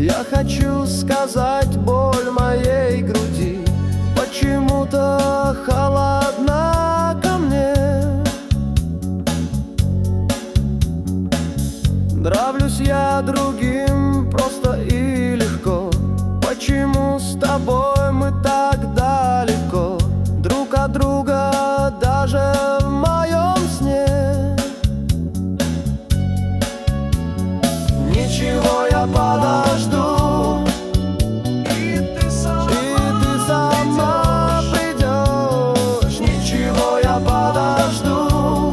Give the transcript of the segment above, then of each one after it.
Я хочу сказать боль моей груди, почему-то холодна ко мне. Нравлюсь я другим просто и легко. Почему с тобой мы так далеко друг от друга, даже в моем сне? Ничего, я подожду, и ты сама придешь. Ничего, я подожду,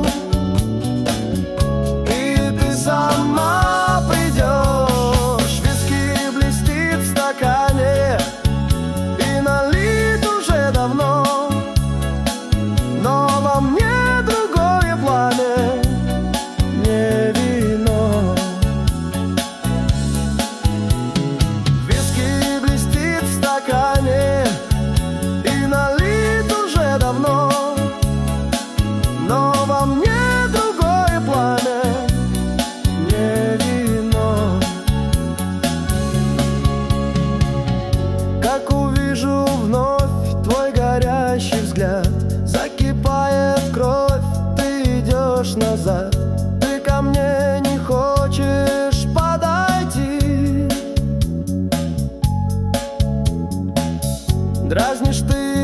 и ты сама придешь. Виски блестит в стакане и налит уже давно, но во мне другое пламя, не вино. Виски блестит в стакане и налит уже давно, но во мне другое пламя, не вино. Как увижу вновь твой горящий взгляд, закипает кровь, ты идешь назад. Ты ко мне не хочешь подойти, дразнишь ты